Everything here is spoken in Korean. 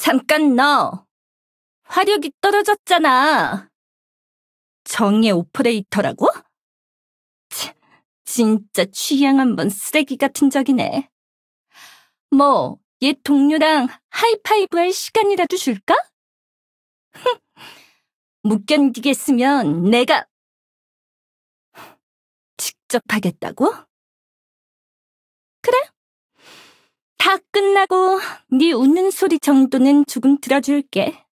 잠깐 너! 화력이 떨어졌잖아. 정예 오퍼레이터라고? 진짜 취향 한번 쓰레기 같은 적이네. 뭐, 얘 동료랑 하이파이브 할 시간이라도 줄까? 못 견디겠으면 내가 직접 하겠다고? 그래? 다 끝나고 네 웃는 소리 정도는 조금 들어줄게.